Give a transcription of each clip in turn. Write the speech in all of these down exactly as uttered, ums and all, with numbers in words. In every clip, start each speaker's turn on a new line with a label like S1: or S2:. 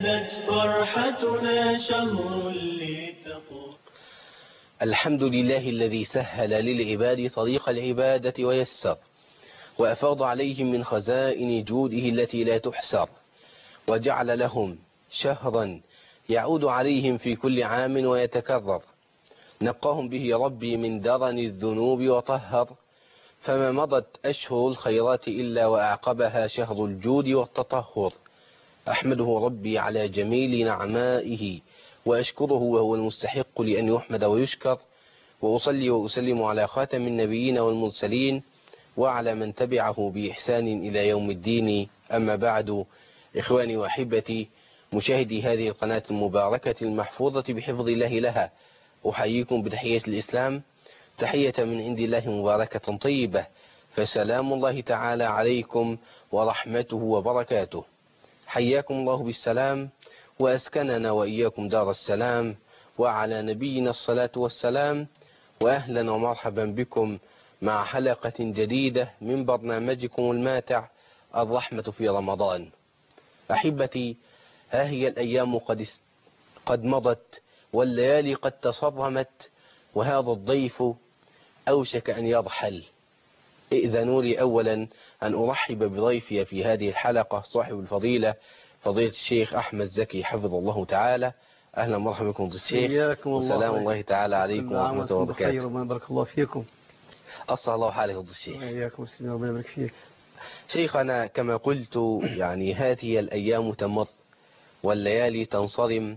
S1: فرحتنا شهر لتقوى.
S2: الحمد لله الذي سهل للعباد طريق العبادة ويسر، وأفاض عليهم من خزائن جوده التي لا تحسر، وجعل لهم شهرا يعود عليهم في كل عام ويتكرر، نقاهم به ربي من درن الذنوب وطهر، فما مضت أشهر الخيرات إلا وأعقبها شهر الجود والتطهر. أحمده ربي على جميل نعمائه وأشكره وهو المستحق لأن يحمد ويشكر، وأصلي وأسلم على خاتم النبيين والمرسلين وعلى من تبعه بإحسان إلى يوم الدين. أما بعد، إخواني وأحبتي مشاهدي هذه القناة المباركة المحفوظة بحفظ الله لها، أحييكم بتحية الإسلام، تحية من عند الله مباركة طيبة، فسلام الله تعالى عليكم ورحمته وبركاته. حياكم الله بالسلام، وأسكننا وإياكم دار السلام، وعلى نبينا الصلاة والسلام، وأهلا ومرحبا بكم مع حلقة جديدة من برنامجكم الماتع الرحمة في رمضان. أحبتي، ها هي الأيام قد قد مضت، والليالي قد تصرمت، وهذا الضيف أوشك أن يرحل. ائذنوا لي أولا أن أرحب بضيفي في هذه الحلقة صاحب الفضيلة فضيلة الشيخ أحمد زكي حفظه الله تعالى. أهلا ومرحبا بكم ضيف الشيخ، وسلام الله تعالى عليكم ورحمة الله وبركاته.
S3: بارك الله فيكم.
S2: أصلح الله حالك ضيف الشيخ.
S3: وإياكم السلام، ربنا يبارك فيك.
S2: شيخنا، كما قلت يعني هذه الأيام تمر والليالي تنصرم،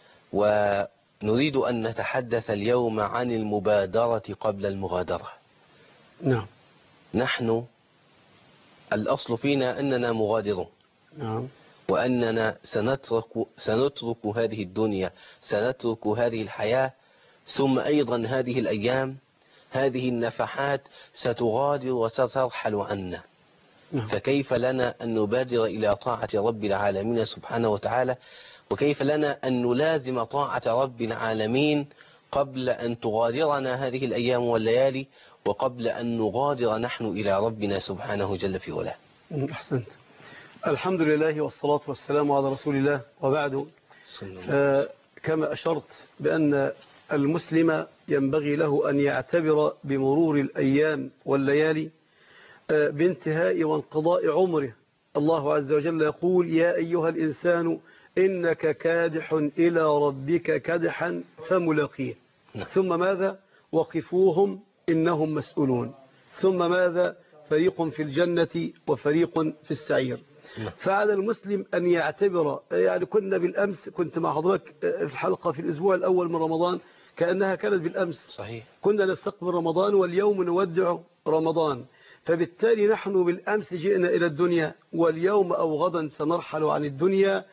S2: ونريد أن نتحدث اليوم عن المبادرة قبل المغادرة.
S3: نعم.
S2: نحن الأصل فينا أننا مغادرون،
S3: نعم،
S2: وأننا سنترك, سنترك هذه الدنيا، سنترك هذه الحياة، ثم أيضا هذه الأيام، هذه النفحات ستغادر وسترحل عنا.
S3: نعم.
S2: فكيف لنا أن نبادر إلى طاعة رب العالمين سبحانه وتعالى، وكيف لنا أن نلازم طاعة رب العالمين قبل أن تغادرنا هذه الأيام والليالي، وقبل أن نغادر نحن إلى ربنا سبحانه جل في علاه.
S3: أحسنت. الحمد لله والصلاة والسلام على رسول الله، وبعد، فكما أشرت بأن المسلم ينبغي له أن يعتبر بمرور الأيام والليالي بانتهاء وانقضاء عمره. الله عز وجل يقول: يا أيها الإنسان إنك كادح إلى ربك كدحا فملاقيه. ثم ماذا؟ وقفوهم إنهم مسؤولون. ثم ماذا؟ فريق في الجنة وفريق في السعير. فعلى المسلم أن يعتبر، يعني كنا بالأمس، كنت مع حضرتك في الحلقة في الأسبوع الأول من رمضان كأنها كانت بالأمس.
S2: صحيح.
S3: كنا نستقبل رمضان واليوم نودع رمضان، فبالتالي نحن بالأمس جئنا إلى الدنيا، واليوم أو غدا سنرحل عن الدنيا.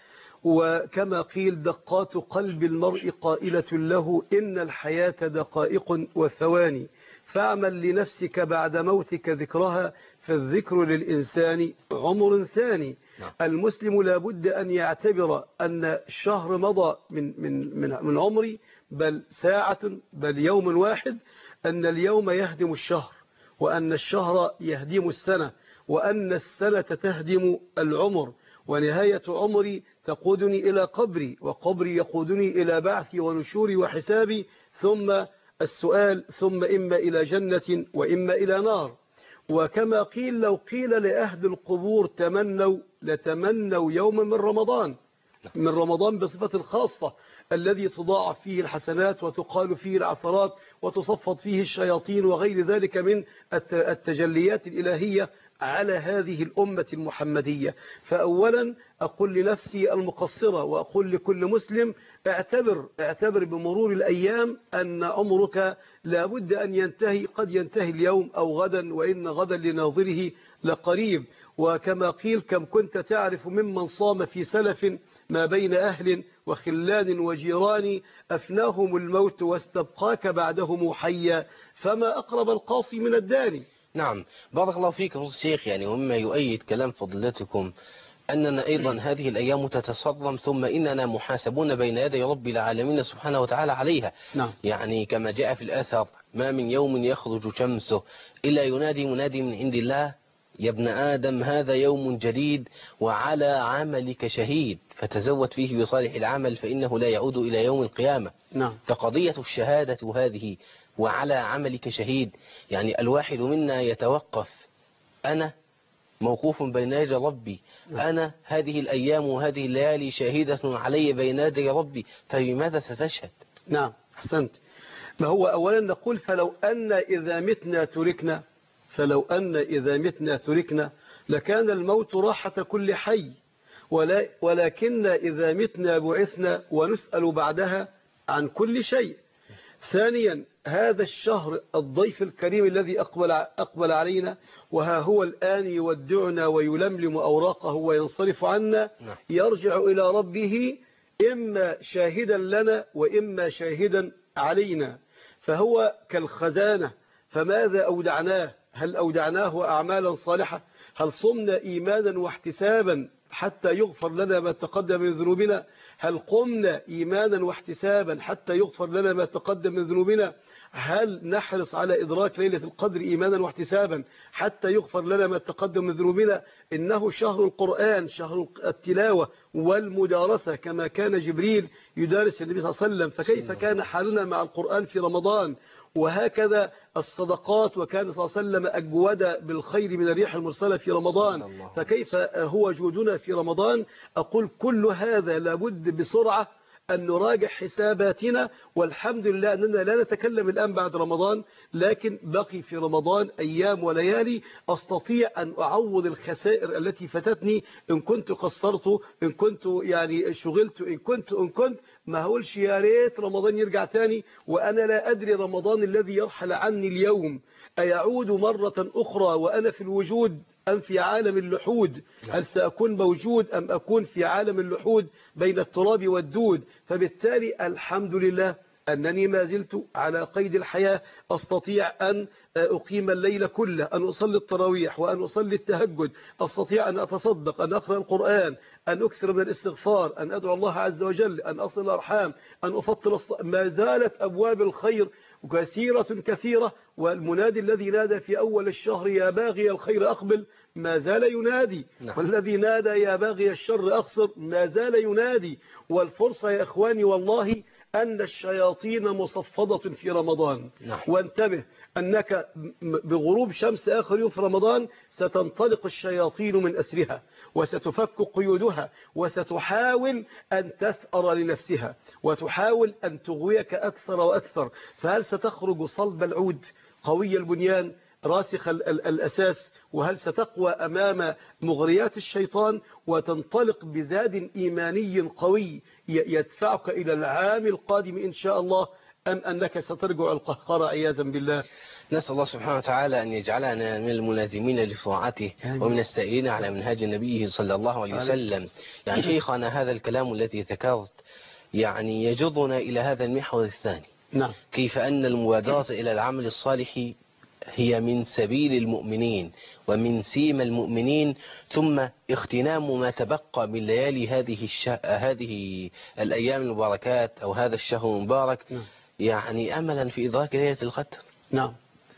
S3: وكما قيل: دقات قلب المرء قائلة له إن الحياة دقائق وثواني، فاعمل لنفسك بعد موتك ذكرها، فالذكر للإنسان عمر ثاني.
S2: نعم.
S3: المسلم لا بد أن يعتبر أن الشهر مضى من, من, من, من عمري، بل ساعة، بل يوم واحد، أن اليوم يهدم الشهر، وأن الشهر يهدم السنة، وأن السنة تهدم العمر، ونهاية عمري تقودني إلى قبري، وقبري يقودني إلى بعثي ونشوري وحسابي، ثم السؤال، ثم إما إلى جنة وإما إلى نار. وكما قيل: لو قيل لأهل القبور تمنوا لتمنوا يوما من رمضان، من رمضان بصفة خاصة، الذي تضاعف فيه الحسنات وتقال فيه العثرات وتصفد فيه الشياطين وغير ذلك من التجليات الإلهية على هذه الأمة المحمدية. فأولا أقول لنفسي المقصرة، وأقول لكل مسلم: اعتبر اعتبر بمرور الأيام أن عمرك لا بد أن ينتهي، قد ينتهي اليوم أو غدا، وإن غدا لناظره لقريب. وكما قيل: كم كنت تعرف ممن صام في سلف ما بين أهل وخلان وجيران، أفناهم الموت واستبقاك بعدهم حيا، فما أقرب القاصي من الداني.
S2: نعم، بارك الله فيكم الشيخ. يعني ومما يؤيد كلام فضلتكم أننا أيضا هذه الأيام تتصرم، ثم إننا محاسبون بين يدي رب العالمين سبحانه وتعالى عليها.
S3: نعم.
S2: يعني كما جاء في الأثر: ما من يوم يخرج شمسه إلا ينادي منادي من عند الله يا ابن آدم هذا يوم جديد وعلى عملك شهيد، فتزود فيه بصالح العمل فإنه لا يعود إلى يوم القيامة.
S3: نعم.
S2: فقضية الشهادة هذه وعلى عملك شهيد، يعني الواحد منا يتوقف، أنا موقوف بين يدي ربي، أنا هذه الأيام وهذه الليالي شاهدة علي بين يدي ربي، فبماذا ستشهد؟
S3: نعم أحسنت. ما هو أولا نقول فلو أن إذا متنا تركنا فلو أن إذا متنا تركنا لكان الموت راحة كل حي، ولا ولكن إذا متنا بعثنا ونسأل بعدها عن كل شيء. ثانيا هذا الشهر الضيف الكريم الذي أقبل, أقبل علينا وها هو الآن يودعنا ويلملم أوراقه وينصرف عنا، يرجع إلى ربه إما شاهدا لنا وإما شاهدا علينا، فهو كالخزانة. فماذا أودعناه؟ هل أودعناه أعمالا صالحة؟ هل صمنا إيمانا واحتسابا حتى يغفر لنا ما تقدم من ذنوبنا؟ هل قمنا إيمانا واحتسابا حتى يغفر لنا ما تقدم من ذنوبنا؟ هل نحرص على إدراك ليلة القدر إيمانا واحتسابا حتى يغفر لنا ما تقدم من ذنوبنا؟ إنه شهر القرآن، شهر التلاوة والمدارسة، كما كان جبريل يدارس النبي صلى الله عليه وسلم، فكيف كان حالنا مع القرآن في رمضان؟ وهكذا الصدقات، وكان صلى الله عليه وسلم أجود بالخير من الريح المرسلة في رمضان، فكيف هو جودنا في رمضان؟ أقول كل هذا لابد بسرعة أن نراجع حساباتنا، والحمد لله أننا لا نتكلم الآن بعد رمضان، لكن بقي في رمضان أيام وليالي أستطيع أن أعوض الخسائر التي فاتتني، إن كنت قصرت، إن كنت يعني شغلت، إن كنت إن كنت ما هقولش يا ريت رمضان يرجع تاني وأنا لا أدري رمضان الذي يرحل عني اليوم أيعود مرة أخرى وأنا في الوجود أم في عالم اللحود؟ هل سأكون موجود أم أكون في عالم اللحود بين التراب والدود؟ فبالتالي الحمد لله أنني ما زلت على قيد الحياة، أستطيع أن أقيم الليل كله، أن أصلي التراويح وأن أصلي التهجد، أستطيع أن أتصدق، أن أقرأ القرآن، أن أكثر من الاستغفار، أن أدعو الله عز وجل، أن أصل الأرحام، أن أفطر الص... ما زالت أبواب الخير كثيرة كثيرة، والمنادي الذي نادى في أول الشهر يا باغي الخير أقبل ما زال ينادي، نعم. والذي نادى يا باغي الشر أقصر ما زال ينادي. والفرصة يا إخواني والله أن الشياطين مصفدة في رمضان، نعم. وانتبه أنك بغروب شمس آخر يوم في رمضان ستنطلق الشياطين من أسرها وستفك قيودها وستحاول أن تثأر لنفسها وتحاول أن تغويك أكثر وأكثر. فهل ستخرج صلب العود قوي البنيان راسخ الأساس؟ وهل ستقوى أمام مغريات الشيطان وتنطلق بزاد إيماني قوي يدفعك إلى العام القادم إن شاء الله، أم أنك سترجع القهقرة عياذا بالله؟
S2: نسأل الله سبحانه وتعالى أن يجعلنا من الملازمين لطاعته ومن السائرين على منهج النبي صلى الله عليه وسلم. يعني شيخنا هذا الكلام الذي ذكرت يعني يجرنا إلى هذا المحور الثاني، نعم. كيف أن المبادرة إلى العمل الصالح هي من سبيل المؤمنين ومن سيم المؤمنين، ثم اغتنام ما تبقى من ليالي هذه الش... هذه الأيام المباركات أو هذا الشهر المبارك، نعم. يعني أملا في إدراك ليلة القدر.
S3: نعم.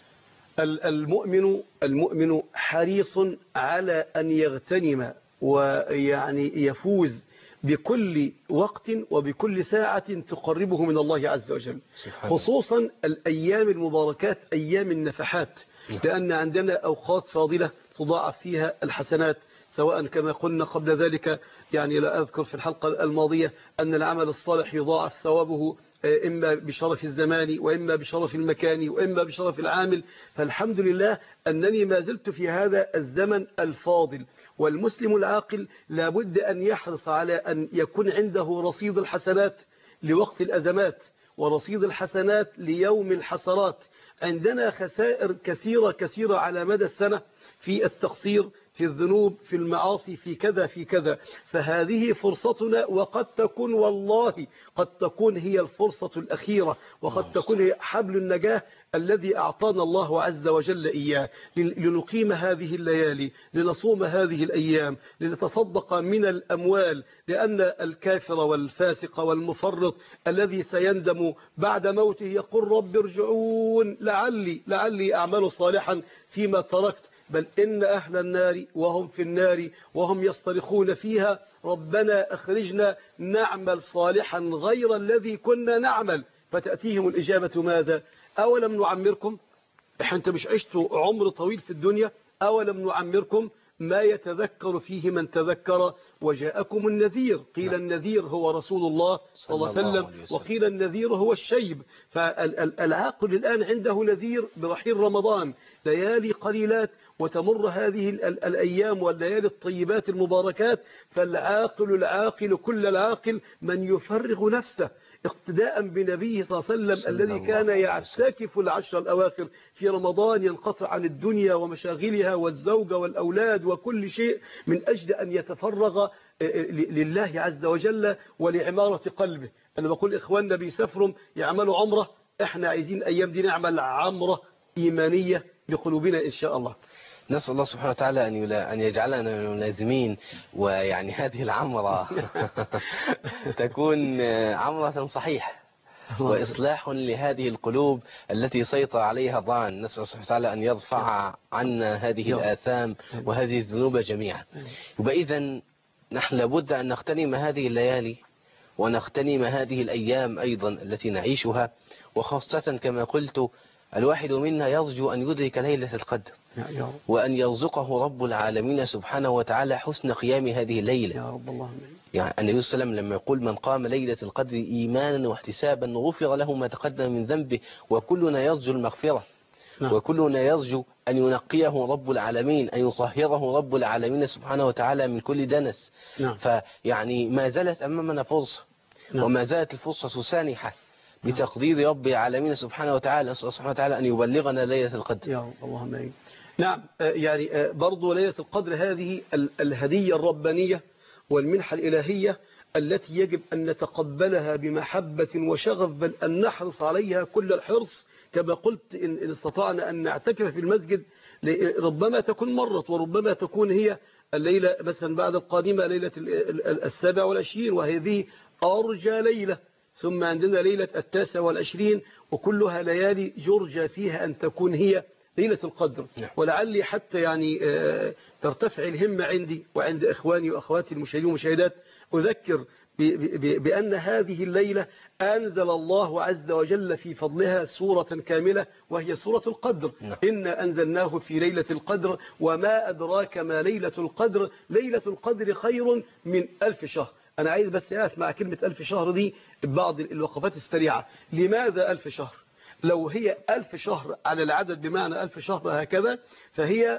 S3: المؤمن المؤمن حريص على أن يغتنم ويعني يفوز بكل وقت وبكل ساعة تقربه من الله عز وجل، خصوصا الأيام المباركات أيام النفحات، لأن عندنا أوقات فاضلة تضاعف فيها الحسنات، سواء كما قلنا قبل ذلك، يعني لا أذكر في الحلقة الماضية أن العمل الصالح يضاعف ثوابه إما بشرف الزمان وإما بشرف المكان وإما بشرف العامل. فالحمد لله أنني ما زلت في هذا الزمن الفاضل، والمسلم العاقل لابد أن يحرص على أن يكون عنده رصيد الحسنات لوقت الأزمات ورصيد الحسنات ليوم الحسرات. عندنا خسائر كثيرة كثيرة على مدى السنة في التقصير، في الذنوب، في المعاصي، في كذا في كذا، فهذه فرصتنا، وقد تكون والله قد تكون هي الفرصة الأخيرة، وقد تكون هي حبل النجاة الذي أعطانا الله عز وجل إياه، لنقيم هذه الليالي، لنصوم هذه الأيام، لنتصدق من الأموال، لأن الكافر والفاسق والمفرط الذي سيندم بعد موته يقول رب ارجعون لعلي لعلي أعمل صالحا فيما تركت، بل إن أهل النار وهم في النار وهم يصطرخون فيها ربنا أخرجنا نعمل صالحا غير الذي كنا نعمل، فتأتيهم الإجابة ماذا؟ أولم نعمركم؟ أنت مش عشتوا عمر طويل في الدنيا؟ أولم نعمركم ما يتذكر فيه من تذكر وجاءكم النذير. قيل
S2: نعم.
S3: النذير هو رسول الله صلى الله عليه وسلم، وقيل النذير هو الشيب. فالعاقل الآن عنده نذير برحيل رمضان، ليالي قليلات وتمر هذه ال- الأيام والليالي الطيبات المباركات. فالعاقل العاقل كل العاقل من يفرغ نفسه اقتداء بنبيه صلى الله عليه وسلم الذي كان يعتكف العشر الأواخر في رمضان، ينقطع عن الدنيا ومشاغلها والزوجة والأولاد وكل شيء من أجل أن يتفرغ لله عز وجل ولعمارة قلبه. أنا بقول إخواننا بيسافروا يعملوا عمرة، إحنا عايزين أيام دي نعمل عمرة إيمانية لقلوبنا إن شاء الله.
S2: نسأل الله سبحانه وتعالى أن يلا أن يجعلنا من الملازمين، ويعني هذه العمرة تكون عمرة صحيحة وإصلاح لهذه القلوب التي سيطر عليها الظان. نسأل الله سبحانه وتعالى أن يرفع عنا هذه الآثام وهذه الذنوب جميعا. يبقى إذن نحن لابد أن نغتنم هذه الليالي ونغتنم هذه الأيام أيضا التي نعيشها، وخاصة كما قلت الواحد منا يرجو أن يدرك ليلة القدر وأن يرزقه رب العالمين سبحانه وتعالى حسن قيام هذه الليلة.
S3: يا رب اللهم آمين.
S2: يعني النبي صلى الله عليه وسلم لما يقول من قام ليلة القدر إيمانا واحتسابا غفر له ما تقدم من ذنبه، وكلنا يرجو المغفرة. نعم. وكلنا يرجو أن ينقيه رب العالمين، أن يطهره رب العالمين سبحانه وتعالى من كل دنس. نعم. فيعني ما زالت أمامنا فرصة. نعم. وما زالت الفرصة سانحة بتقدير رب العالمين سبحانه وتعالى. نسأل الله سبحانه وتعالى أن يبلغنا ليلة القدر.
S3: يا رب اللهم آمين. نعم، يعني برضو ليلة القدر هذه الهدية الربانية والمنحة الإلهية التي يجب أن نتقبلها بمحبة وشغف، بل أن نحرص عليها كل الحرص. كما قلت إن استطعنا أن نعتكف في المسجد ربما تكون مرت، وربما تكون هي الليلة مثلا بعد القادمة ليلة السابع والعشرين، وهذه أرجى ليلة. ثم عندنا ليلة التاسع والعشرين، وكلها ليالي يرجى فيها أن تكون هي ليلة القدر. ولعلي حتى يعني ترتفع الهمة عندي وعند إخواني وأخواتي المشاهدين والمشاهدات، أذكر بأن هذه الليلة أنزل الله عز وجل في فضلها سورة كاملة وهي سورة القدر. إنا أنزلناه في ليلة القدر وما أدراك ما ليلة القدر، ليلة القدر خير من ألف شهر. أنا عايز بس أسمع كلمة ألف شهر دي بعض الوقفات السريعة. لماذا ألف شهر؟ لو هي ألف شهر على العدد بمعنى ألف شهر هكذا، فهي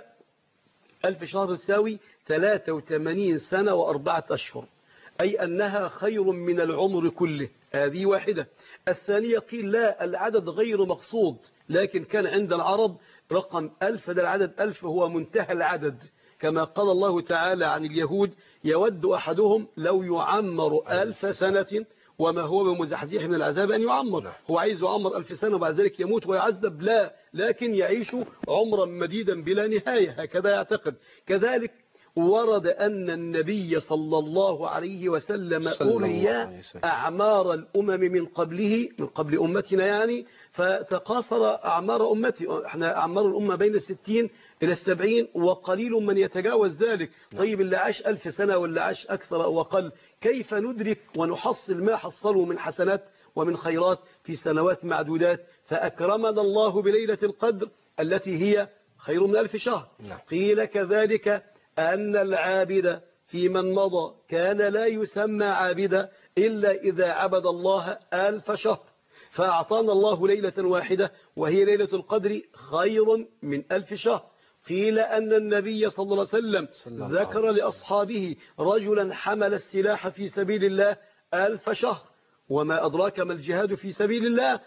S3: ألف شهر تساوي ثلاثة وثمانين سنة وأربعة أشهر، أي أنها خير من العمر كله. هذه واحدة. الثانية قيل لا، العدد غير مقصود، لكن كان عند العرب رقم ألف، ده العدد ألف هو منتهى العدد، كما قال الله تعالى عن اليهود يود أحدهم لو يعمر ألف سنة وما هو بمزحزح من العذاب أن يعمر. هو عايز يعمر ألف سنة وبعد ذلك يموت ويعذب؟ لا، لكن يعيش عمرا مديدا بلا نهاية، هكذا يعتقد. كذلك ورد أن النبي صلى الله عليه وسلم أري أعمار الأمم من قبله، من قبل أمتنا يعني، فتقاصر أعمار أمتي. احنا أعمار الأمة بين الستين إلى السبعين، وقليل من يتجاوز ذلك. طيب اللي عاش ألف سنة واللي عاش أكثر أو أقل، كيف ندرك ونحصل ما حصلوا من حسنات ومن خيرات في سنوات معدودات؟ فأكرمنا الله بليلة القدر التي هي خير من ألف شهر. قيل كذلك أن العابد في من مضى كان لا يسمى عابدا إلا إذا عبد الله ألف شهر، فأعطانا الله ليلة واحدة وهي ليلة القدر خير من ألف شهر. قيل أن النبي صلى الله عليه وسلم ذكر لأصحابه رجلا حمل السلاح في سبيل الله ألف شهر، وما أدراك ما الجهاد في سبيل الله.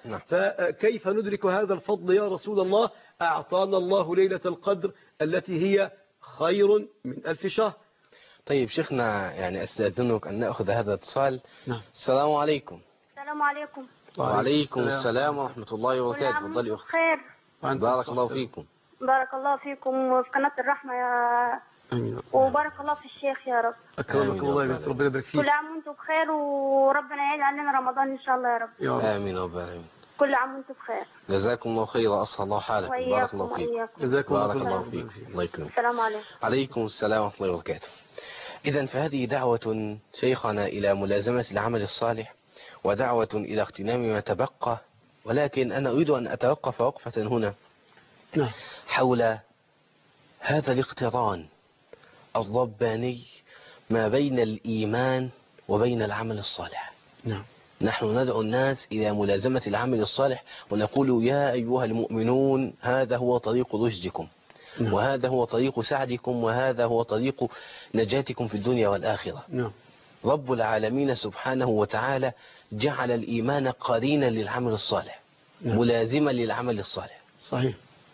S3: فكيف ندرك هذا الفضل يا رسول الله؟ أعطانا الله ليلة القدر التي هي خير من ألف شهر.
S2: طيب شيخنا، يعني أستأذنك أن نأخذ هذا الاتصال. نعم. السلام عليكم.
S4: السلام عليكم.
S2: وعليكم السلام ورحمة الله وبركاته. تفضلي أختي.
S4: خير.
S2: بارك الله فيكم.
S4: بارك الله فيكم وفي قناة الرحمة يا أمين. وبارك الله في الشيخ يا رب.
S3: أكرمك الله يا ربنا يبارك فيك.
S4: كل عام وانتم بخير وربنا يعيد علينا رمضان إن شاء الله يا رب.
S2: يا آمين رب العالمين.
S4: كل عام وانتم بخير.
S2: جزاكم الله خيرا، أسأل الله حالك. بارك
S4: وإياكم
S2: الله فيك.
S4: وإياكم.
S3: جزاكم الله
S2: بارك
S3: خير.
S2: الله فيك. الله يكرمك.
S4: السلام عليكم.
S2: عليكم السلام ورحمة الله وبركاته. إذا فهذه دعوة شيخنا إلى ملازمة العمل الصالح، ودعوة إلى اغتنام ما تبقى، ولكن أنا أريد أن أتوقف وقفة هنا
S3: نعم.
S2: حول هذا الاقتران الرباني ما بين الإيمان وبين العمل الصالح.
S3: نعم.
S2: نحن ندعو الناس إلى ملازمة العمل الصالح، ونقول يا أيها المؤمنون هذا هو طريق رشدكم،
S3: نعم.
S2: وهذا هو طريق سعدكم، وهذا هو طريق نجاتكم في الدنيا والآخرة.
S3: نعم.
S2: رب العالمين سبحانه وتعالى جعل الإيمان قرينا للعمل الصالح،
S3: نعم.
S2: ملازما للعمل الصالح.
S3: صحيح.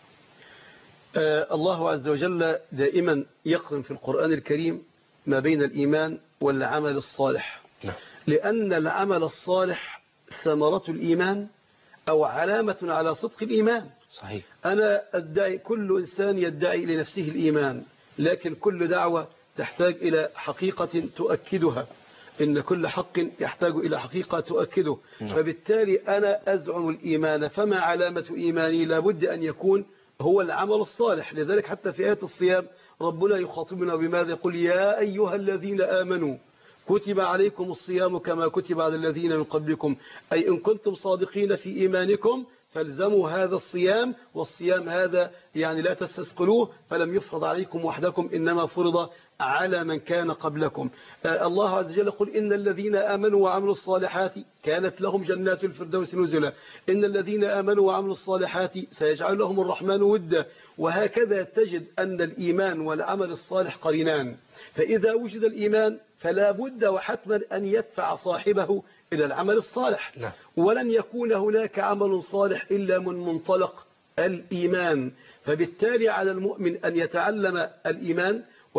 S3: آه الله عز وجل دائما يقرن في القرآن الكريم ما بين الإيمان والعمل الصالح.
S2: نعم.
S3: لأن العمل الصالح ثمرة الإيمان أو علامة على صدق الإيمان.
S2: صحيح.
S3: أنا أدعي، كل إنسان يدعي لنفسه الإيمان، لكن كل دعوة تحتاج إلى حقيقة تؤكدها، إن كل حق يحتاج إلى حقيقة تؤكده.
S2: نعم.
S3: فبالتالي أنا أزعم الإيمان، فما علامة إيماني؟ لابد أن يكون هو العمل الصالح. لذلك حتى في آية الصيام ربنا يخاطبنا بماذا؟ يقول يا أيها الذين آمنوا كتب عليكم الصيام كما كتب على الذين من قبلكم، أي إن كنتم صادقين في إيمانكم فالزموا هذا الصيام. والصيام هذا يعني لا تستثقلوه، فلم يفرض عليكم وحدكم، إنما فرض على من كان قبلكم. آه الله عز وجل يقول إن الذين آمنوا وعملوا الصالحات كانت لهم جنات الفردوس نزلا، إن الذين آمنوا وعملوا الصالحات سيجعل لهم الرحمن ودا. وهكذا تجد أن الإيمان والعمل الصالح قرينان. فإذا وجد الإيمان فلا بد وحتما أن يدفع صاحبه إلى العمل الصالح.
S2: نعم. ولن
S3: ولن يكون هناك عمل صالح إلا من منطلق الإيمان. فبالتالي على المؤمن أن يتعلم الإيمان،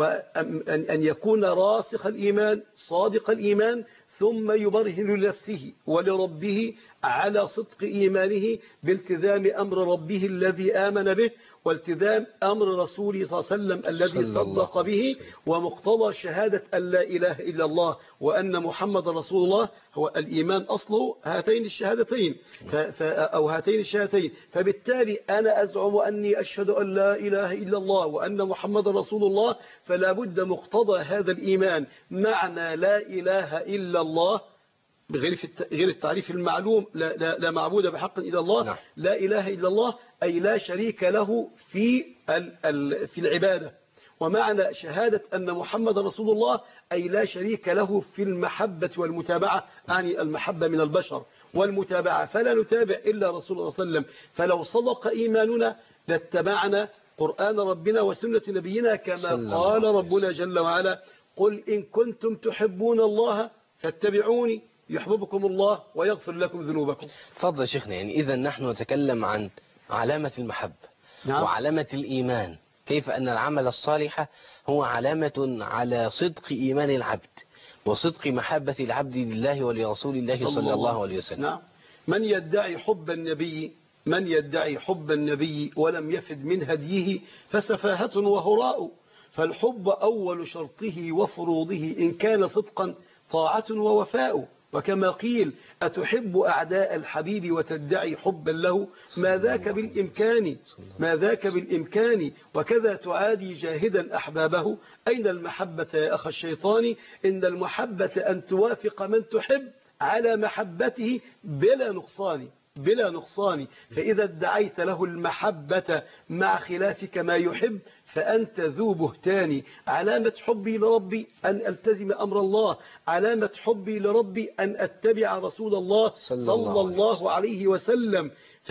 S3: وأن يكون راسخ الإيمان صادق الإيمان، ثم يبرهن لنفسه ولربه على صدق إيمانه بالتزام أمر ربه الذي آمن به، والتزام أمر رسوله صلى الله عليه وسلم الذي
S2: صلى الله
S3: صدق به، ومقتضى شهادة أن لا إله إلا الله وأن محمد رسول الله. هو الإيمان أصله هاتين الشهادتين ف... ف... أو هاتين الشهادتين. فبالتالي أنا أزعم أني أشهد أن لا إله إلا الله وأن محمد رسول الله، فلا بد مقتضى هذا الإيمان معنى لا إله إلا الله بغير غير التعريف المعلوم، لا, لا, لا معبود بحق إلا الله.
S2: نعم.
S3: لا إله إلا الله أي لا شريك له في ال... ال... في العبادة. ومعنى شهادة أن محمد رسول الله أي لا شريك له في المحبة والمتابعة، يعني المحبة من البشر والمتابعة، فلا نتابع إلا رسول الله صلى الله عليه وسلم. فلو صدق إيماننا لاتبعنا قرآن ربنا وسنة نبينا كما قال ربنا جل وعلا قل إن كنتم تحبون الله فاتبعوني يحببكم الله ويغفر لكم ذنوبكم.
S2: تفضل شيخنا. يعني إذا نحن نتكلم عن علامة المحبة. نعم. وعلامة الإيمان، كيف أن العمل الصالح هو علامة على صدق إيمان العبد وصدق محبة العبد لله ولرسول الله صلى الله عليه وسلم.
S3: نعم. من يدعي حب النبي من يدعي حب النبي ولم يفد من هديه فسفاهة وهراء، فالحب أول شرطه وفروضه إن كان صدقا طاعة ووفاء. وكما قيل أتحب أعداء الحبيب وتدعي حبا له، ما ذاك بالإمكان ما ذاك بالإمكان وكذا تعادي جاهدا أحبابه. أين المحبة يا أخ الشيطان؟ إن المحبة أن توافق من تحب على محبته بلا نقصان بلا نقصان. فإذا ادعيت له المحبة مع خلافك ما يحب فأنت ذو بهتان. علامة حبي لربي أن ألتزم أمر الله، علامة حبي لربي أن أتبع رسول الله صلى الله عليه وسلم.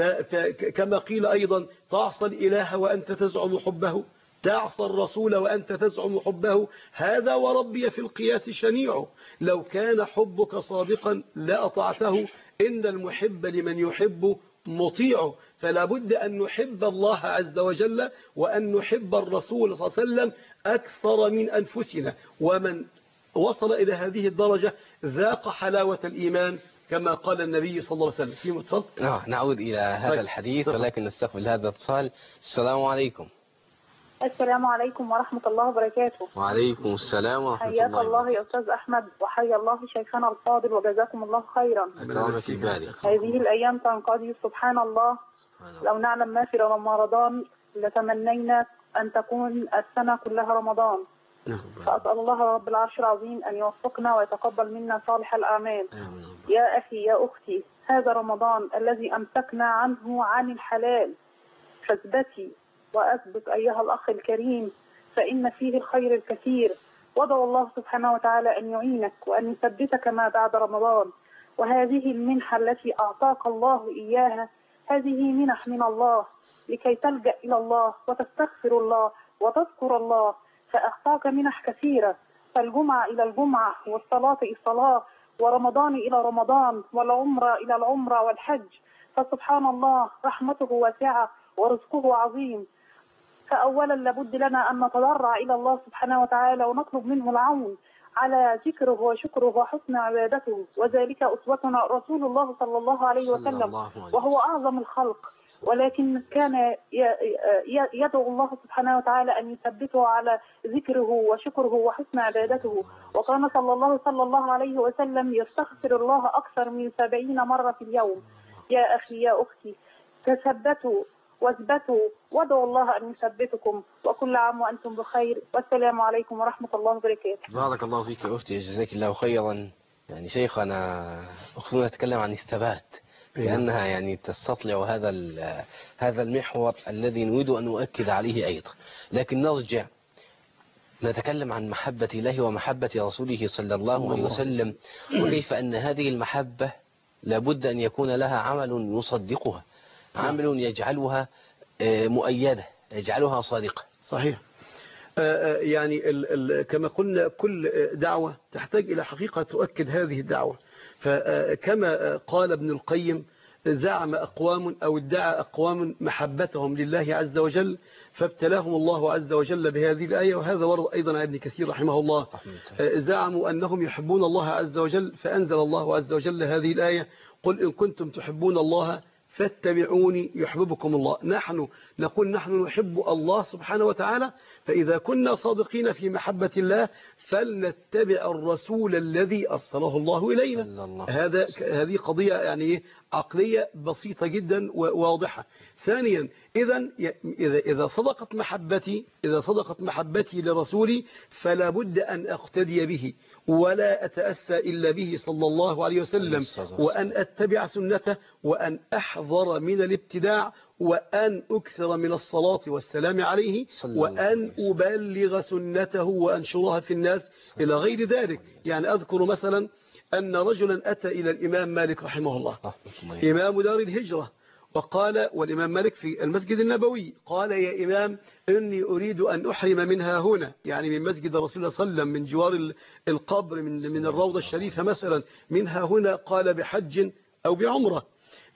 S3: فكما قيل أيضا تعصى الإله وأنت تزعم حبه، تعصى الرسول وأنت تزعم حبه، هذا وربي في القياس شنيع. لو كان حبك صادقا لأطعته، إن المحب لمن يحب مطيع. فلا بد أن نحب الله عز وجل وأن نحب الرسول صلى الله عليه وسلم أكثر من أنفسنا. ومن وصل إلى هذه الدرجة ذاق حلاوة الإيمان كما قال النبي صلى الله عليه وسلم. في متصل؟
S2: نعود إلى هذا الحديث، ولكن نستقبل هذا الاتصال. السلام عليكم.
S5: السلام عليكم ورحمة الله وبركاته.
S2: وعليكم السلام ورحمة الله.
S5: حياك الله يا أستاذ أحمد، وحيا الله شيخنا الفاضل، وجزاكم الله خيرا.
S2: أكرمك بارك.
S5: هذه الأيام تنقضي سبحان الله. لو نعلم ما في رمضان لتمنينا أن تكون السنة كلها رمضان. فأسأل الله رب العرش العظيم أن يوفقنا ويتقبل منا صالح الأعمال. يا أخي يا أختي، هذا رمضان الذي أمسكنا عنه عن الحلال، فاثبتي وأثبت أيها الأخ الكريم، فإن فيه الخير الكثير. وادعو الله سبحانه وتعالى أن يعينك وأن يثبتك ما بعد رمضان. وهذه المنحة التي أعطاك الله إياها، هذه منح من الله لكي تلجأ إلى الله وتستغفر الله وتذكر الله، فأعطاك منح كثيرة. فالجمعة إلى الجمعة، والصلاة إلى الصلاة، ورمضان إلى رمضان، والعمرة إلى العمرة والحج. فسبحان الله رحمته واسعة ورزقه عظيم. فأولا لابد لنا أن نتضرع إلى الله سبحانه وتعالى ونطلب منه العون على ذكره وشكره وحسن عبادته، وذلك أسوتنا رسول الله صلى الله عليه وسلم، وهو أعظم الخلق، ولكن كان يدعو الله سبحانه وتعالى أن يثبته على ذكره وشكره وحسن عبادته. وكان صلى الله صلى الله عليه وسلم يستغفر الله أكثر من سبعين مرة في اليوم. يا أخي يا أختي، تثبتوا واثبتوا وادعوا الله أن يثبتكم، وكل عام وأنتم بخير، والسلام عليكم ورحمة الله وبركاته.
S2: بارك الله فيك يا أختي، جزاك الله خيرا. يعني شيخنا أختنا تتكلم عن الثبات، لأنها يعني تستطلع هذا هذا المحور الذي نريد أن نؤكد عليه أيضا. لكن نرجع نتكلم عن محبة الله ومحبة رسوله صلى الله عليه وسلم، وكيف أن هذه المحبة لابد أن يكون لها عمل يصدقها، عمل يجعلها مؤيدة، يجعلها صادقة.
S3: صحيح. يعني ال ال كما قلنا كل دعوة تحتاج إلى حقيقة تؤكد هذه الدعوة. فكما قال ابن القيم: زعم أقوام أو ادعى أقوام محبتهم لله عز وجل فابتلاهم الله عز وجل بهذه الآية. وهذا ورد أيضا عن ابن كثير رحمه الله. زعموا أنهم يحبون الله عز وجل فأنزل الله عز وجل هذه الآية: قل إن كنتم تحبون الله فاتبعوني يحببكم الله. نحن نقول نحن نحب الله سبحانه وتعالى، فإذا كنا صادقين في محبة الله فلنتبع الرسول الذي أرسله الله إلينا. هذا هذه قضية يعني عقلية بسيطة جدا وواضحة. ثانيا، إذا إذا إذا صدقت محبتي إذا صدقت محبتي لرسولي فلا بد أن أقتدي به ولا أتأسى إلا به صلى الله عليه وسلم، وأن أتبع سنته، وأن أحذر من الابتداع، وأن أكثر من الصلاة والسلام عليه، وأن أبلغ سنته وأنشرها في الناس إلى غير ذلك. يعني أذكر مثلا أن رجلا أتى إلى الإمام مالك رحمه الله، إمام دار الهجرة، وقال، والإمام مالك في المسجد النبوي، قال: يا إمام إني أريد أن أحرم منها هنا، يعني من مسجد رسول الله صلى الله عليه وسلم، من جوار القبر، من من الروضة الشريفة مثلا، منها هنا، قال: بحج أو بعمرة.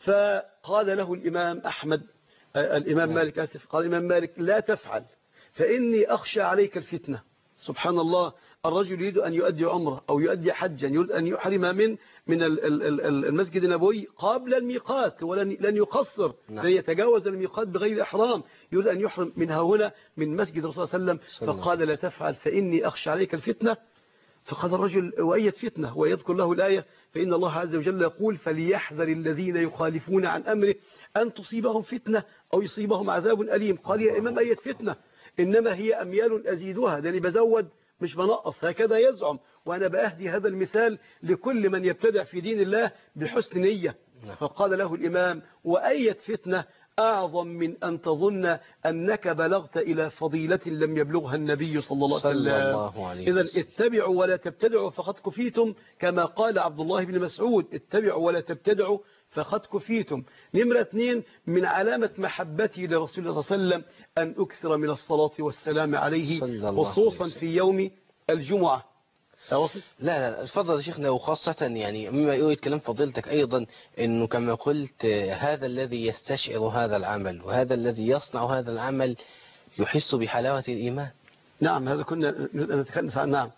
S3: فقال له الإمام أحمد الإمام مالك آسف قال الإمام مالك: لا تفعل، فإني أخشى عليك الفتنة. سبحان الله، الرجل يريد أن يؤدي عمره أو يؤدي حجا، يريد أن يحرم من من المسجد النبوي قبل الميقات، ولن لن يقصر، لن يتجاوز الميقات بغير إحرام، يريد أن يحرم منها هنا من مسجد الرسول صلى الله عليه وسلم. فقال: لا تفعل، فإني أخشى عليك الفتنة. فقال الرجل: وأية فتنة؟ ويذكر له الآية: فإن الله عز وجل يقول: فليحذر الذين يخالفون عن أمره أن تصيبهم فتنة أو يصيبهم عذاب أليم. قال: يا إمام أية فتنة؟ إنما هي أميال أزيدها، ده أنا بزود مش بنقص، هكذا يزعم. وأنا بأهدي هذا المثال لكل من يبتدع في دين الله بحسن نية. فقال له الإمام: وأية فتنة أعظم من أن تظن أنك بلغت إلى فضيلة لم يبلغها النبي صلى الله عليه وسلم. إذن اتبعوا ولا تبتدعوا فقد كفيتم، كما قال عبد الله بن مسعود: اتبعوا ولا تبتدعوا فقد كفيتم. نمرة اثنين، من علامة محبتي لرسول الله صلى الله عليه وسلم أن أكثر من الصلاة والسلام عليه، خصوصا في يوم الجمعة.
S2: لا لا اتفضل يا شيخنا. وخاصة يعني مما يؤيد كلام فضيلتك أيضا، أنه كما قلت هذا الذي يستشعر هذا العمل وهذا الذي يصنع هذا العمل يحس بحلاوة الإيمان.
S3: نعم، هذا كنا نتكلم عنه. نعم،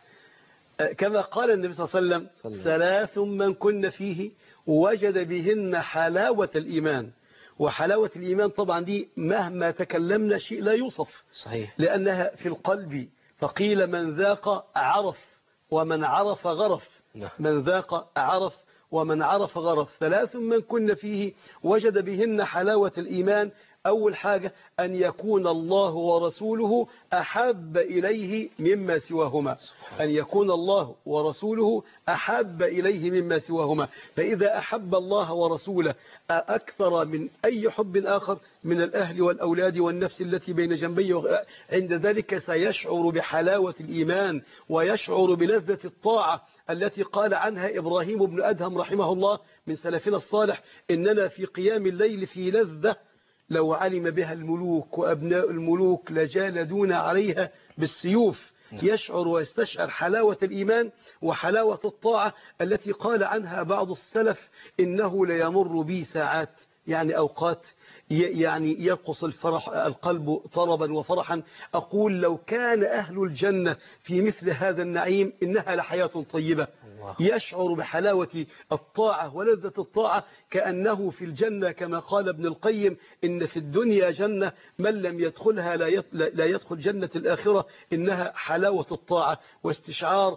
S3: كما قال النبي صلى الله عليه وسلم: ثلاث من كن فيه وجد بهن حلاوة الإيمان. وحلاوة الإيمان طبعا دي مهما تكلمنا شيء لا يوصف،
S2: صحيح.
S3: لأنها في القلب، فقيل من ذاق عرف ومن عرف غرف.
S2: نعم.
S3: من ذاق عرف ومن عرف غرف، ثلاث من كن فيه وجد بهن حلاوة الإيمان. أول حاجة أن يكون الله ورسوله أحب إليه مما سواهما، أن يكون الله ورسوله أحب إليه مما سواهما. فإذا أحب الله ورسوله أكثر من أي حب آخر من الأهل والأولاد والنفس التي بين جنبيه، عند ذلك سيشعر بحلاوة الإيمان ويشعر بلذة الطاعة التي قال عنها إبراهيم بن أدهم رحمه الله من سلفنا الصالح: إننا في قيام الليل في لذة لو علم بها الملوك وأبناء الملوك لجالدون عليها بالسيوف. يشعر ويستشعر حلاوة الإيمان وحلاوة الطاعة التي قال عنها بعض السلف: إنه ليمر بي ساعات، يعني أوقات يعني يرقص الفرح القلب طربا وفرحا، أقول لو كان أهل الجنة في مثل هذا النعيم إنها لحياة طيبة. يشعر بحلاوة الطاعة ولذة الطاعة كأنه في الجنة، كما قال ابن القيم: إن في الدنيا جنة من لم يدخلها لا يدخل جنة الآخرة. إنها حلاوة الطاعة واستشعار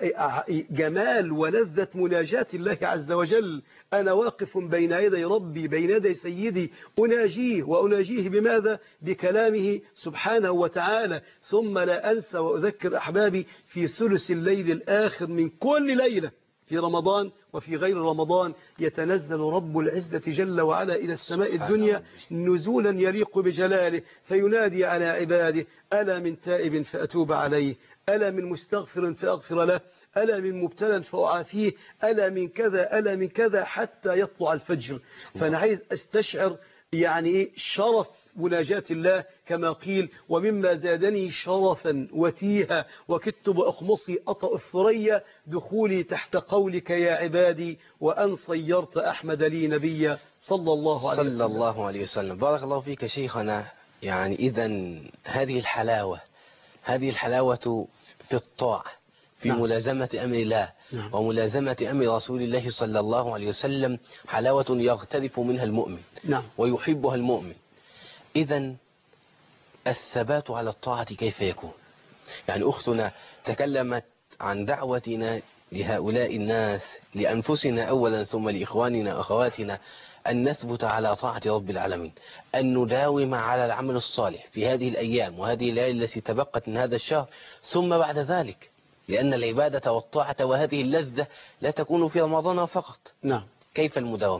S3: جمال ولذة مناجاة الله عز وجل. أنا واقف بين يدي ربي، بين يدي سيدي، أناجيه وأناجيه بماذا؟ بكلامه سبحانه وتعالى. ثم لا أنسى وأذكر أحبابي في ثلث الليل الآخر من كل ليلة في رمضان وفي غير رمضان يتنزل رب العزة جل وعلا إلى السماء الدنيا نزولا يليق بجلاله، فينادي على عباده: ألا من تائب فأتوب عليه، ألا من مستغفر فأغفر له، ألا من مبتلى فأعافيه، ألا من كذا، ألا من كذا، حتى يطلع الفجر. فأنا عايز أستشعر يعني إيه شرف مناجاة الله، كما قيل: ومما زادني شرفا وتيها وكدت بأخمصي أطأ الثريا دخولي تحت قولك يا عبادي وأن صيرت أحمد لي نبيا صلى الله عليه وسلم.
S2: صلى الله عليه وسلم. بارك الله فيك شيخنا. يعني إذن هذه الحلاوة، هذه الحلاوة في الطاعة، في نعم. ملازمة أمر الله نعم. وملازمة أمر رسول الله صلى الله عليه وسلم حلاوة يغترف منها المؤمن
S3: نعم.
S2: ويحبها المؤمن. إذن الثبات على الطاعة كيف يكون؟ يعني أختنا تكلمت عن دعوتنا لهؤلاء الناس، لأنفسنا أولا ثم لإخواننا أخواتنا، أن نثبت على طاعة رب العالمين، أن نداوم على العمل الصالح في هذه الأيام وهذه الليالي التي تبقت من هذا الشهر، ثم بعد ذلك، لأن العبادة والطاعة وهذه اللذة لا تكون في رمضان فقط.
S3: نعم.
S2: كيف المداومة؟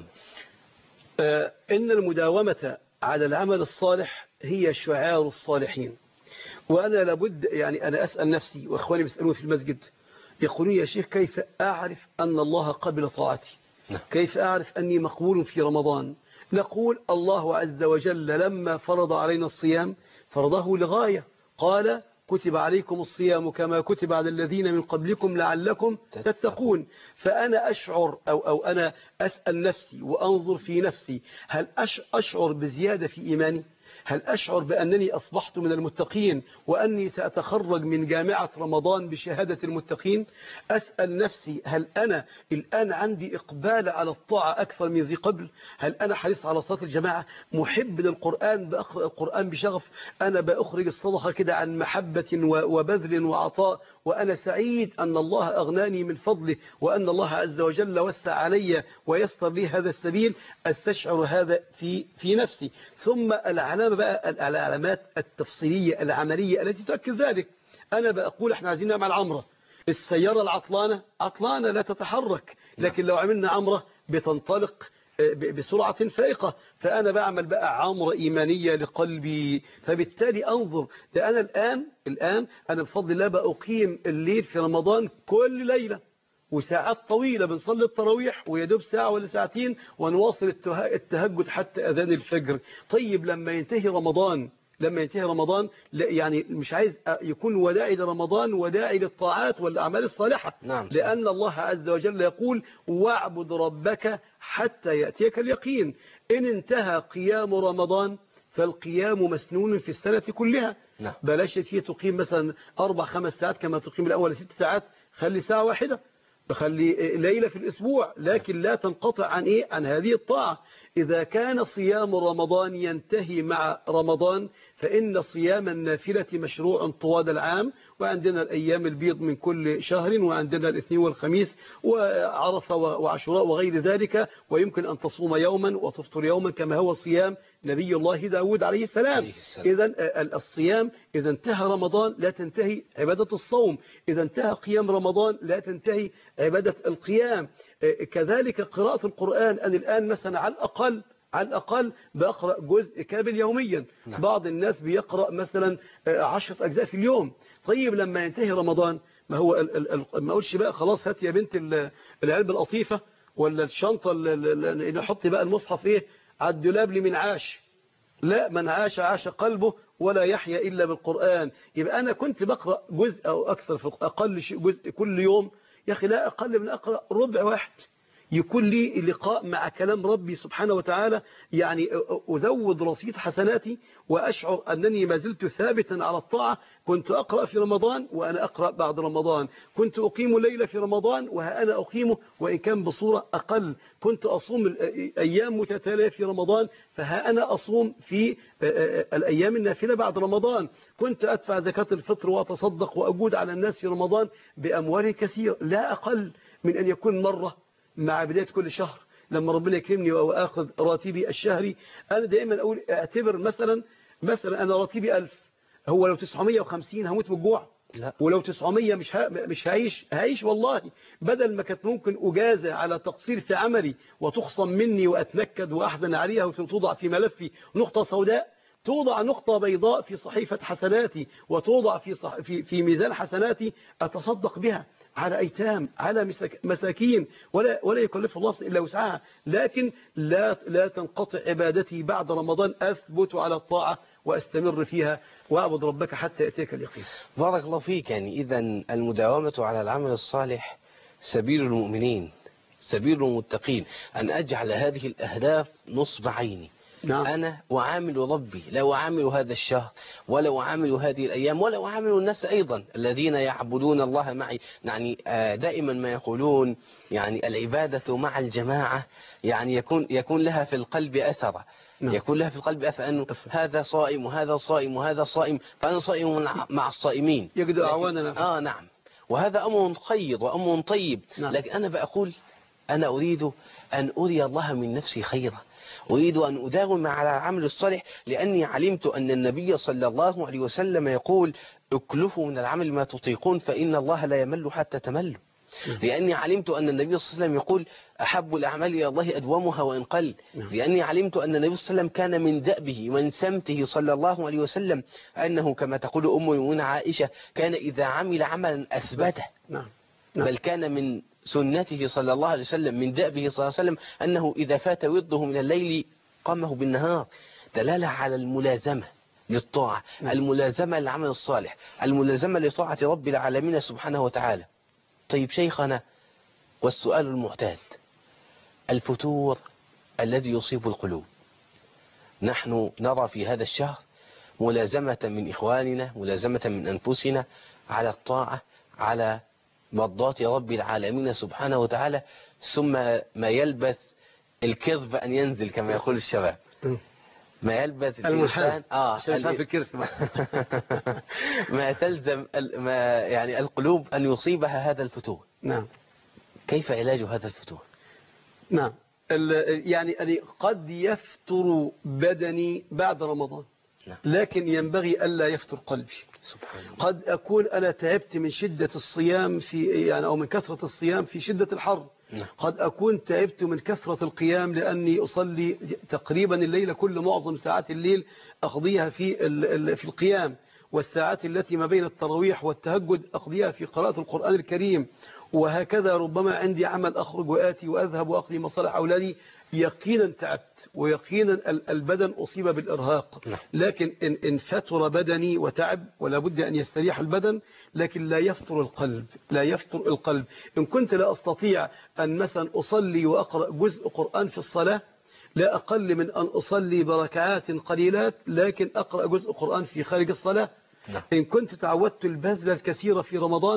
S3: آه إن المداومة على العمل الصالح هي شعار الصالحين. وأنا لابد يعني أنا أسأل نفسي وإخواني بيسألوني في المسجد، يقولون: يا شيخ كيف أعرف أن الله قبل طاعتي؟
S2: نعم.
S3: كيف أعرف أني مقبول في رمضان؟ نقول: الله عز وجل لما فرض علينا الصيام فرضه لغاية، قال: كتب عليكم الصيام كما كتب على الذين من قبلكم لعلكم تتقون. فأنا أشعر أو, أو أنا أسأل نفسي وأنظر في نفسي، هل أشعر بزيادة في إيماني؟ هل أشعر بأنني أصبحت من المتقين وأني سأتخرج من جامعة رمضان بشهادة المتقين؟ أسأل نفسي: هل أنا الآن عندي إقبال على الطاعة أكثر من ذي قبل؟ هل أنا حريص على صلاة الجماعة؟ محب للقرآن، بأقرأ القرآن بشغف؟ أنا بأخرج الصدقة كده عن محبة وبذل وعطاء، وأنا سعيد أن الله أغناني من فضله وأن الله عز وجل وسع علي ويسر لي هذا السبيل. أستشعر هذا في في نفسي. ثم العلامة بقى العلامات التفصيلية العملية التي تؤكد ذلك. أنا بقول إحنا عايزين نعمل عمرة، السيارة العطلانة عطلانة لا تتحرك، لكن لو عملنا عمرة بتنطلق بسرعة فائقة. فأنا بعمل بقى عمرة إيمانية لقلبي، فبالتالي أنظر ده أنا الآن الآن أنا بفضل الله بأقيم الليل في رمضان كل ليلة، وساعات طويلة بنصلي التراويح ويدوب ساعة ولا ساعتين ونواصل التهجد حتى أذان الفجر. طيب لما ينتهي رمضان لما ينتهي رمضان يعني مش عايز يكون وداعي لرمضان وداعي للطاعات والأعمال الصالحة.
S2: نعم.
S3: لأن الله عز وجل يقول: واعبد ربك حتى يأتيك اليقين. إن انتهى قيام رمضان فالقيام مسنون في السنة كلها.
S2: نعم.
S3: بلاش فيه تقيم مثلا أربع خمس ساعات كما تقيم الأول ست ساعات، خلي ساعة واحدة. بخلي ليلة في الأسبوع، لكن لا تنقطع عن إيه؟ عن هذه الطاعة. إذا كان صيام رمضان ينتهي مع رمضان فإن صيام النافلة مشروع طوال العام، وعندنا الأيام البيض من كل شهر، وعندنا الاثنين والخميس وعرفة وعشراء وغير ذلك، ويمكن أن تصوم يوما وتفطر يوما كما هو صيام نبي الله داود عليه السلام. إذا الصيام إذا انتهى رمضان لا تنتهي عبادة الصوم، إذا انتهى قيام رمضان لا تنتهي عبادة القيام. كذلك قراءة القرآن. أنا الآن مثلا على الأقل على الأقل بقرأ جزء كامل يوميا. نعم. بعض الناس بيقرأ مثلا عشرة أجزاء في اليوم. طيب لما ينتهي رمضان ما هو ال ال ما أقولش بقى خلاص هات يا بنت العلبة القطيفة ولا الشنطة اللي نحط بقى المصحف إيه على الدولاب لمن عاش. لا، من عاش عاش قلبه ولا يحيا إلا بالقرآن. يبقى أنا كنت بقرأ جزء أو أكثر في أقل جزء كل يوم، يا أخي لا أقل من أقرأ ربع واحد يكون لي لقاء مع كلام ربي سبحانه وتعالى، يعني أزود رصيد حسناتي وأشعر أنني ما زلت ثابتا على الطاعة. كنت أقرأ في رمضان وأنا أقرأ بعد رمضان، كنت أقيم الليل في رمضان وها أنا أقيمه وإن كان بصورة أقل، كنت أصوم أيام متتالية في رمضان فها أنا أصوم في الأيام النافلة بعد رمضان، كنت أدفع زكاة الفطر وأتصدق وأجود على الناس في رمضان بأموال كثير، لا أقل من أن يكون مرة مع بداية كل شهر لما ربنا يكرمني وأخذ راتبي الشهري. أنا دائما أقول اعتبر مثلا مثلا أنا راتبي ألف، هو لو تسعمية وخمسين هموت من الجوع؟ لا. ولو تسعمية مش ها مش هعيش هعيش والله. بدل ما كانت ممكن أجازة على تقصير في عملي وتخصم مني وأتنكد وأحزن عليها وتوضع في ملفي نقطة سوداء، توضع نقطة بيضاء في صحيفة حسناتي وتوضع في صح في في ميزان حسناتي أتصدق بها على أيتام على مساكين، ولا ولا يكلف الله إلا وسعها. لكن لا لا تنقطع عبادتي بعد رمضان، أثبت على الطاعة وأستمر فيها وأعبد ربك حتى يأتيك اليقين.
S2: بارك الله فيك. يعني إذا المداومة على العمل الصالح سبيل المؤمنين، سبيل المتقين، أن أجعل هذه الأهداف نصب عيني. نعم. أنا وعامل ربي، لا أعامل هذا الشهر ولا أعامل هذه الأيام ولا أعامل الناس أيضا الذين يعبدون الله معي. يعني دائما ما يقولون يعني العبادة مع الجماعة يعني يكون يكون لها في القلب أثر. نعم. يكون لها في القلب أثر أنه هذا صائم وهذا صائم وهذا صائم فأنا صائم مع الصائمين
S3: يجد أعواننا.
S2: آه نعم، وهذا أمر خير وأمر طيب. نعم. لكن أنا بقول أنا أريد أن أري الله من نفسي خيرا، أريد أن أداوم على العمل الصالح، لأني علمت أن النبي صلى الله عليه وسلم يقول اكلفوا من العمل ما تطيقون فإن الله لا يمل حتى تملوا. لأني علمت أن النبي صلى الله عليه وسلم يقول أحب الأعمال إلى الله أدومها وإن قل. لأني علمت أن النبي صلى الله عليه وسلم كان من دأبه ومن سمته صلى الله عليه وسلم أنه كما تقول أم المؤمنين عائشة كان إذا عمل عملا أثبته. بل كان من سنته صلى الله عليه وسلم من دأبه صلى الله عليه وسلم أنه إذا فات وضه من الليل قامه بالنهار. دلالة على الملازمة للطاعة، الملازمة للعمل الصالح، الملازمة لطاعة رب العالمين سبحانه وتعالى. طيب شيخنا، والسؤال المعتاد، الفتور الذي يصيب القلوب. نحن نرى في هذا الشهر ملازمة من إخواننا، ملازمة من أنفسنا على الطاعة، على مرضات رب العالمين سبحانه وتعالى، ثم ما يلبث الكذب أن ينزل كما يقول الشباب، ما يلبث الإنسان آه ما تلزم ما يعني القلوب أن يصيبها هذا الفتور.
S3: نعم.
S2: كيف علاج هذا الفتور؟
S3: نعم. يعني قد يفتر بدني بعد رمضان، نعم. لكن ينبغي ألا يفتر قلبي. قد أكون أنا تعبت من شدة الصيام في يعني أو من كثرة الصيام في شدة الحر. نعم. قد أكون تعبت من كثرة القيام لأني أصلي تقريبا الليل كل معظم ساعات الليل أقضيها في في القيام، والساعات التي ما بين التراويح والتهجد أقضيها في قراءة القرآن الكريم، وهكذا ربما عندي عمل أخرج وآتي وأذهب وأقضي مصالح أولادي. يقينا تعبت ويقينا البدن أصيب بالإرهاق. لكن إن, إن فتر بدني وتعب ولا بد أن يستريح البدن، لكن لا يفتر القلب، لا يفتر القلب. إن كنت لا أستطيع أن مثلا أصلي وأقرأ جزء قرآن في الصلاة، لا أقل من أن أصلي بركعات قليلات لكن أقرأ جزء قرآن في خارج الصلاة. إن كنت تعودت البذل الكثير في رمضان،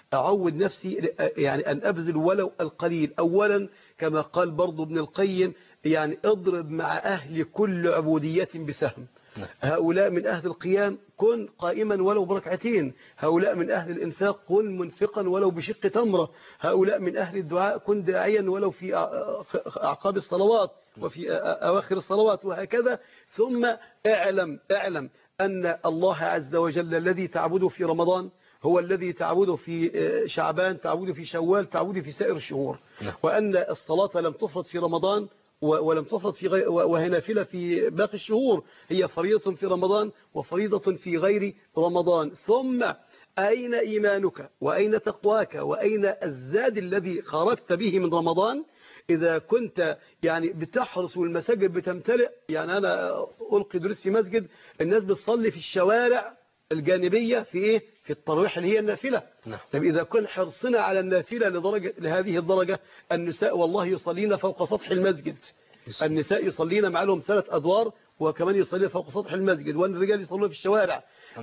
S3: أعود نفسي يعني أن أبذل ولو القليل. أولا كما قال برضو ابن القيم يعني اضرب مع أهل كل عبودية بسهم. هؤلاء من أهل القيام كن قائما ولو بركعتين، هؤلاء من أهل الإنفاق كن منفقا ولو بشق تمرة، هؤلاء من أهل الدعاء كن داعيا ولو في أعقاب الصلوات وفي أواخر الصلوات، وهكذا. ثم اعلم اعلم أن الله عز وجل الذي تعبده في رمضان هو الذي تعبده في شعبان، تعبده في شوال، تعبده في سائر الشهور، وأن الصلاة لم تفرض في رمضان ولم تفرض في غير وهي نافلة في باقي الشهور، هي فريضة في رمضان وفريضة في غير رمضان. ثم أين إيمانك وأين تقواك وأين الزاد الذي خرجت به من رمضان إذا كنت يعني بتحرص والمساجد بتمتلئ؟ يعني أنا ألقي دروس في مسجد الناس بتصلي في الشوارع الجانبية في إيه؟ في التراويح اللي هي النافلة.
S2: نعم.
S3: طب إذا كن حرصنا على النافلة لدرجة لهذه الدرجة، النساء والله يصلين فوق سطح المسجد، النساء يصلين مع لهم ثلاث أدوار وكمان يصلين فوق سطح المسجد، والرجال يصلون في الشوارع.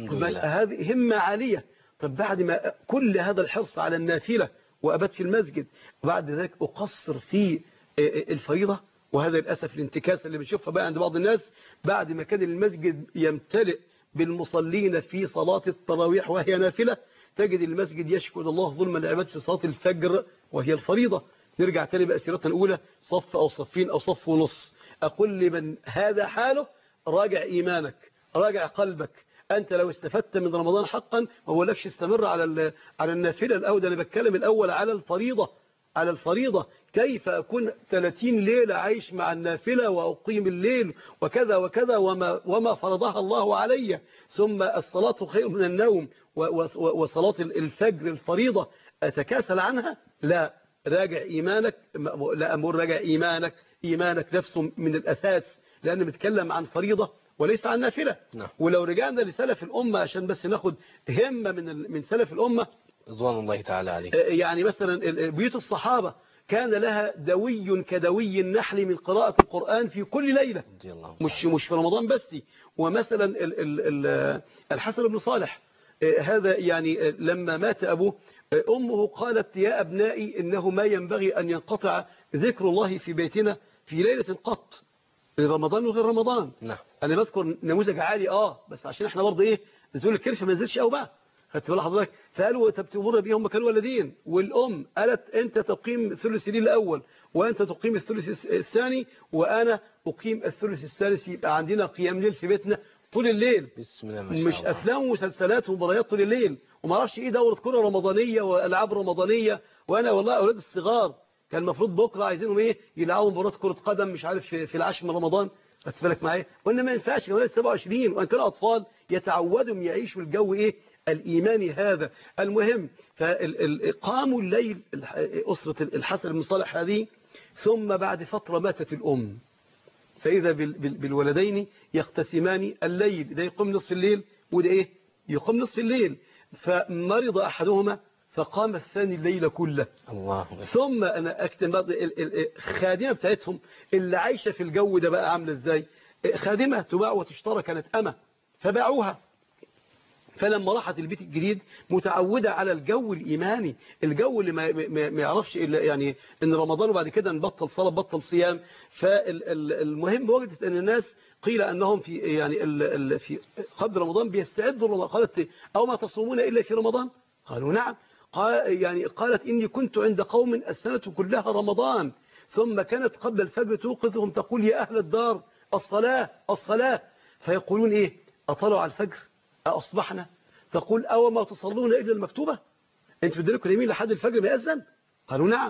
S3: هذه همة عالية. طب بعد ما كل هذا الحرص على النافلة وأبت في المسجد، وبعد ذلك أقصر في الفريضة، وهذا للأسف الانتكاسة اللي بنشوفها بقى عند بعض الناس. بعد ما كان المسجد يمتلئ بالمصلين في صلاة التراويح وهي نافلة، تجد المسجد يشكو الله ظلم العباد في صلاة الفجر وهي الفريضة. نرجع تاني بقى سيرتنا الأولى، صف أو صفين أو صف ونص. أقول لمن هذا حاله راجع إيمانك، راجع قلبك. أنت لو استفدت من رمضان حقا ما بقولكش استمر على على النافلة الأول، أنا بتكلم الأول على الفريضة، على الفريضة. كيف أكون ثلاثين ليلة عايش مع النافلة وأقيم الليل وكذا وكذا وما, وما فرضها الله علي. ثم الصلاة خير من النوم، وصلاة الفجر الفريضة أتكاسل عنها؟ لا، راجع إيمانك. لا أمر راجع إيمانك، إيمانك نفسه من الأساس، لأنه بيتكلم عن فريضة وليس عن نافلة.
S2: نعم.
S3: ولو رجعنا لسلف الأمة عشان بس ناخد همة من من سلف الأمة
S2: رضوان الله تعالى عليه،
S3: يعني مثلا بيوت الصحابة كان لها دوي كدوي النحل من قراءة القرآن في كل ليلة، مش مش في رمضان بس. ومثلا ال ال ال الحسن بن صالح هذا يعني لما مات أبوه، أمه قالت يا أبنائي إنه ما ينبغي أن ينقطع ذكر الله في بيتنا في ليلة قط، رمضان وغير رمضان.
S2: نعم.
S3: أنا بذكر نموذج عالي آه بس عشان احنا برضه إيه نزول الكرش ما نزلش أو بقى، خدت بالك حضرتك؟ فقالوا طب تمر بيهم كانوا ولدين، والأم قالت أنت تقيم ثلث الليل الأول وأنت تقيم الثلث الثاني وأنا أقيم الثلث الثالث، يبقى عندنا قيام ليل في بيتنا طول الليل.
S2: بسم الله ما شاء
S3: مش
S2: الله.
S3: أفلام ومسلسلات ومباريات طول الليل، وما اعرفش إيه دورة كرة رمضانية وألعاب رمضانية. وأنا والله أولاد الصغار كان المفروض بكرة عايزينهم إيه يلعبوا مباراة كرة قدم مش عارف في العاشر من رمضان، خدت بالك معايا؟ وإن ما ينفعش كمان سبعة وعشرين وأن كانوا أطفال يتعودوا يعيشوا الجو إيه الإيماني هذا. المهم فقاموا الليل أسرة الحسن بن صالح هذه، ثم بعد فترة ماتت الأم، فإذا بالولدين يقتسمان الليل، ده يقوم نصف الليل وده إيه يقوم نصف الليل. فمرض أحدهما فقام الثاني الليل كله.
S2: الله.
S3: ثم أنا أكتب الخادمة بتاعتهم اللي عايشة في الجو ده بقى عاملة إزاي؟ خادمة تباع وتشترى، كانت أمة فباعوها. فلما راحت البيت الجديد متعودة على الجو الإيماني، الجو اللي ما, ما يعرفش إلا يعني إن رمضان وبعد كده نبطل صلاة بطل صيام. فالمهم وجدت أن الناس قيل أنهم في يعني ال في قبل رمضان بيستعدوا رمضان. قالت أو ما تصومون إلا في رمضان؟ قالوا نعم. قال يعني قالت إني كنت عند قوم السنة كلها رمضان، ثم كانت قبل الفجر توقظهم تقول يا أهل الدار الصلاة الصلاة، فيقولون إيه أطلعوا على الفجر أصبحنا؟ تقول أو ما تصلون إلا المكتوبة؟ أنت بدلكم اليمين لحد الفجر ما يأذن؟ قالوا نعم.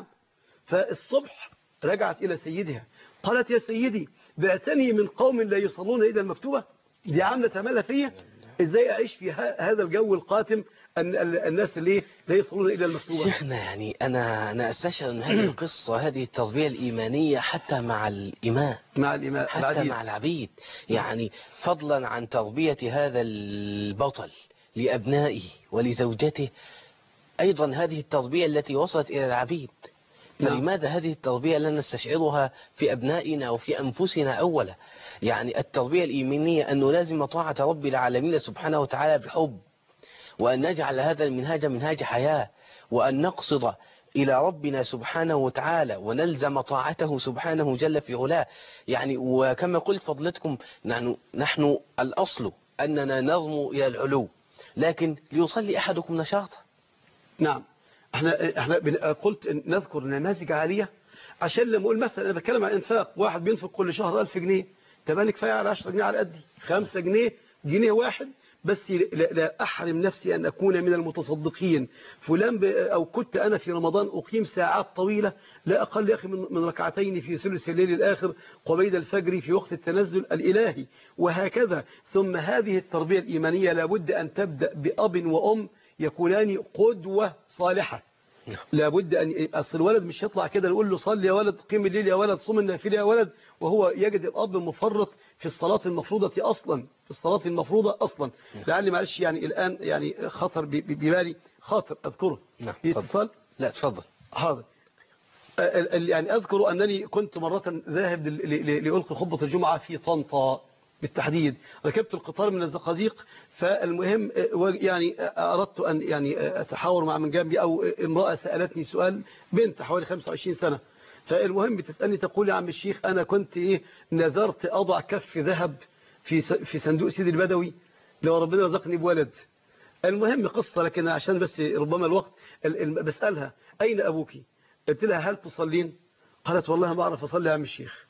S3: فالصبح رجعت إلى سيدها قالت يا سيدي بعتني من قوم لا يصلون إلا المكتوبة، دي عاملة تعملها فيا، إزاي أعيش في هذا الجو القاتم أن الناس اللي لا يصلون إلى المكتوبة؟
S2: شيخنا يعني أنا أنا أستشعر أن هذه القصة هذه التربية الإيمانية حتى مع الإماء
S3: مع الإماء
S2: حتى
S3: العديد.
S2: مع العبيد، يعني فضلا عن تربية هذا البطل لأبنائه ولزوجته، أيضا هذه التربية التي وصلت إلى العبيد. فلماذا هذه التربية لا نستشعرها في أبنائنا وفي أنفسنا أولا؟ يعني التربية الإيمانية أن نلازم طاعة رب العالمين سبحانه وتعالى بحب، وأن نجعل هذا المنهاج منهاج حياة، وأن نقصد إلى ربنا سبحانه وتعالى ونلزم طاعته سبحانه جل في علاه. يعني وكما قلت فضلتكم نحن, نحن الأصل أننا نرمو إلى العلو، لكن ليصلي أحدكم نشاطه.
S3: نعم، احنا احنا قلت نذكر نماذج عالية عشان لما اقول مثلا انا بتكلم عن انفاق، واحد بينفق كل شهر ألف جنيه، طب انا كفايه على عشرة جنيه على قدي، خمسة جنيه، جنيه واحد بس، لا, لا أحرم نفسي أن أكون من المتصدقين. فلان أو كنت أنا في رمضان أقيم ساعات طويلة لا أقل يا أخي من, من ركعتين في ثلث الليل الآخر قبيل الفجر في وقت التنزل الإلهي، وهكذا. ثم هذه التربية الإيمانية لابد أن تبدأ بأب وأم يكونان قدوة صالحة. لابد أن أصل الولد مش يطلع كده نقول له صلي يا ولد، قيم الليل يا ولد، صوم النافلة يا ولد، وهو يجد الأب مفرط في الصلاة المفروضة أصلا، في الصلاة المفروضة أصلا. لعلي معلش يعني الآن يعني خطر ببالي خاطر أذكره.
S2: نعم
S3: اتصال؟
S2: لا تفضل.
S3: حاضر. يعني أذكر أنني كنت مرة ذاهب لألقي خطبة الجمعة في طنطا بالتحديد، ركبت القطار من الزقازيق، فالمهم يعني أردت أن يعني أتحاور مع من جنبي، أو امرأة سألتني سؤال، بنت حوالي خمسة وعشرين سنة، فالمهم بتسألني تقول يا عم الشيخ أنا كنت إيه نذرت أضع كف ذهب في في صندوق سيدي البدوي لو ربنا رزقني بولد. المهم قصة، لكن عشان بس ربما الوقت بسألها أين أبوك؟ قلت لها هل تصلين؟ قالت والله ما أعرف أصلي يا عم الشيخ.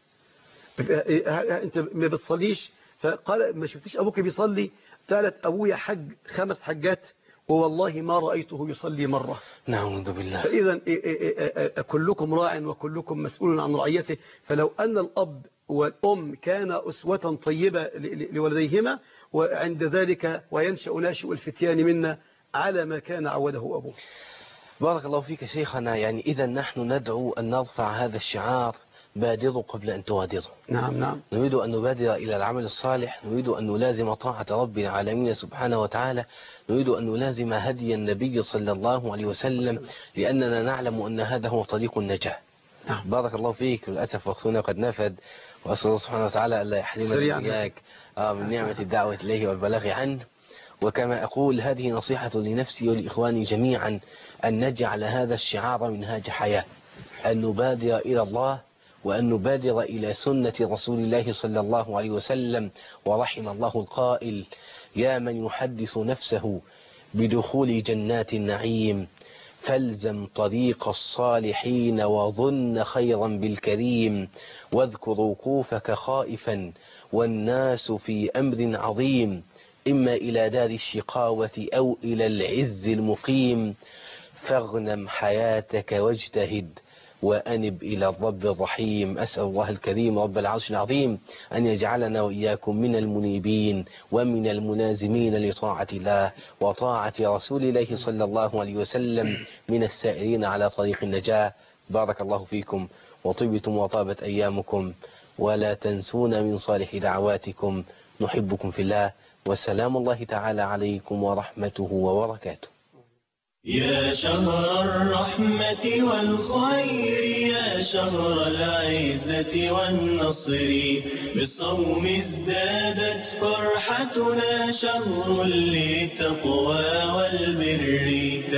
S3: أنت ما بتصليش؟ فقال ما شفتيش أبوك بيصلي؟ قالت أبويا حج خمس حجات ووالله ما رأيته يصلي مرة.
S2: نعوذ بالله.
S3: فإذا كلكم راع وكلكم مسؤول عن رعيته. فلو أن الأب والأم كان أسوة طيبة لولديهما، وعند ذلك وينشأ ناشئ الفتيان منا على ما كان عوده أبوه.
S2: بارك الله فيك شيخنا. يعني إذا نحن ندعو أن نرفع هذا الشعار بادروا قبل أن تغادروا.
S3: نعم نعم.
S2: نريد أن نبادر إلى العمل الصالح، نريد أن نلازم طاعة رب العالمين سبحانه وتعالى، نريد أن نلازم هدي النبي صلى الله عليه وسلم، لأننا نعلم أن هذا هو طريق النجاة.
S3: نعم.
S2: بارك الله فيك. للأسف وقتنا قد نفد، وأسأل الله سبحانه وتعالى ألا يحرمنا إياك من نعمة الدعوة إليه والبلاغ عنه. وكما أقول هذه نصيحة لنفسي ولإخواني جميعا، أن نجعل هذا الشعار منهاج حياة، أن نبادر إلى الله وأن نبادر إلى سنة رسول الله صلى الله عليه وسلم. ورحم الله القائل يا من يحدث نفسه بدخول جنات النعيم فالزم طريق الصالحين وظن خيرا بالكريم، واذكر وقوفك خائفا والناس في أمر عظيم، إما إلى دار الشقاوة أو إلى العز المقيم، فاغنم حياتك واجتهد وأنب إلى الرب الرحيم. أسأل الله الكريم رب العرش العظيم أن يجعلنا وإياكم من المنيبين ومن المنازمين لطاعة الله وطاعة رسول الله صلى الله عليه وسلم، من السائرين على طريق النجاة. بارك الله فيكم وطبتم وطابت أيامكم، ولا تنسونا من صالح دعواتكم. نحبكم في الله، وسلام الله تعالى عليكم ورحمته وبركاته.
S1: يا شهر الرحمة والخير، يا شهر العزة والنصر، بالصوم ازدادت فرحتنا، شهر للتقوى والبر،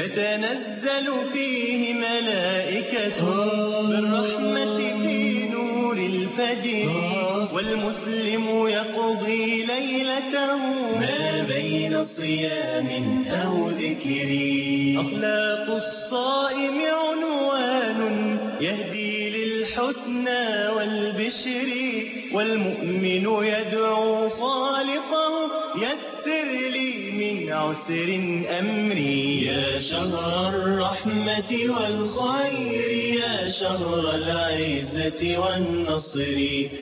S1: تتنزل فيه ملائكة بالرحمة في نور الفجر، والمسلم يقضي ليلته ما بين صيام أو ذكر. أخلاق الصائم عنوان يهدي للحسنى والبشر، والمؤمن يدعو خالقه يسر لي من عسر أمري. يا شهر الرحمة والخير، يا شهر العزة والنصر.